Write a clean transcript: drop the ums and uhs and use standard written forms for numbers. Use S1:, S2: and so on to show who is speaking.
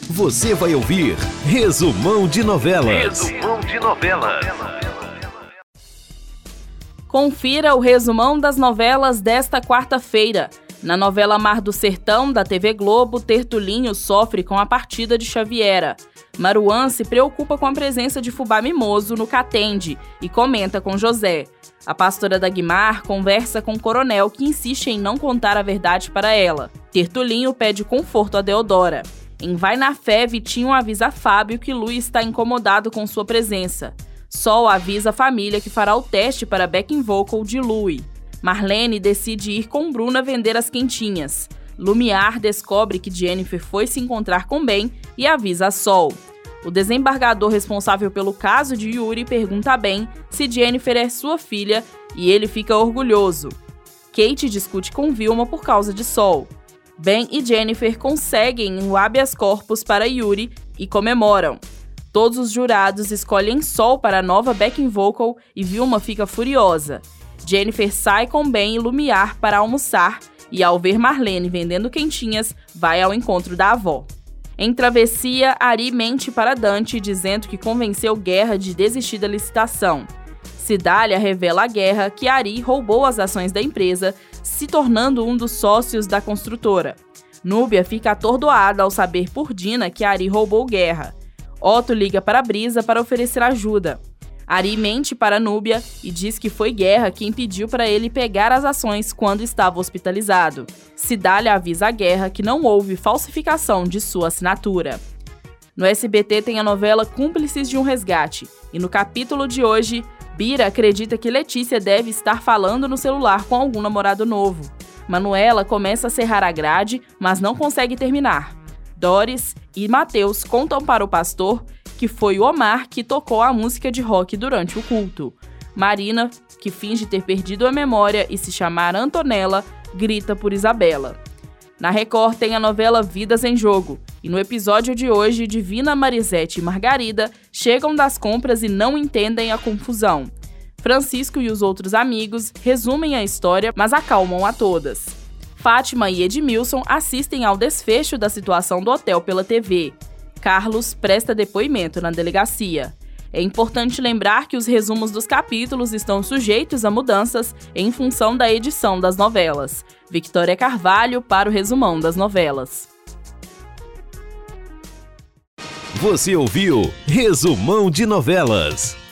S1: Você vai ouvir Resumão de Novelas.
S2: Resumão de Novelas.
S3: Confira o resumão das novelas desta quarta-feira. Na novela Mar do Sertão, da TV Globo, Tertulinho sofre com a partida de Xaviera. Maruan se preocupa com a presença de Fubá Mimoso no Catende e comenta com José. A pastora Dagmar conversa com o coronel, que insiste em não contar a verdade para ela. Tertulinho pede conforto a Deodora. Em Vai na Fé, Vitinho avisa a Fábio que Lui está incomodado com sua presença. Sol avisa a família que fará o teste para backing vocal de Lui. Marlene decide ir com Bruna vender as quentinhas. Lumiar descobre que Jennifer foi se encontrar com Ben e avisa a Sol. O desembargador responsável pelo caso de Yuri pergunta a Ben se Jennifer é sua filha e ele fica orgulhoso. Kate discute com Vilma por causa de Sol. Ben e Jennifer conseguem um habeas corpus para Yuri e comemoram. Todos os jurados escolhem Sol para a nova backing vocal e Vilma fica furiosa. Jennifer sai com Ben e Lumiar para almoçar e, ao ver Marlene vendendo quentinhas, vai ao encontro da avó. Em Travessia, Ari mente para Dante, dizendo que convenceu Guerra de desistir da licitação. Cidália revela a Guerra que Ari roubou as ações da empresa, se tornando um dos sócios da construtora. Núbia fica atordoada ao saber por Dina que Ari roubou Guerra. Otto liga para Brisa para oferecer ajuda. Ari mente para Núbia e diz que foi Guerra quem pediu para ele pegar as ações quando estava hospitalizado. Cidália avisa a Guerra que não houve falsificação de sua assinatura. No SBT tem a novela Cúmplices de um Resgate, e no capítulo de hoje, Bira acredita que Letícia deve estar falando no celular com algum namorado novo. Manuela começa a serrar a grade, mas não consegue terminar. Doris e Mateus contam para o pastor que foi o Omar que tocou a música de rock durante o culto. Marina, que finge ter perdido a memória e se chamar Antonella, grita por Isabela. Na Record tem a novela Vidas em Jogo, e no episódio de hoje, Divina, Marisete e Margarida chegam das compras e não entendem a confusão. Francisco e os outros amigos resumem a história, mas acalmam a todas. Fátima e Edmilson assistem ao desfecho da situação do hotel pela TV. Carlos presta depoimento na delegacia. É importante lembrar que os resumos dos capítulos estão sujeitos a mudanças em função da edição das novelas. Victoria Carvalho para o Resumão das Novelas.
S1: Você ouviu Resumão de Novelas.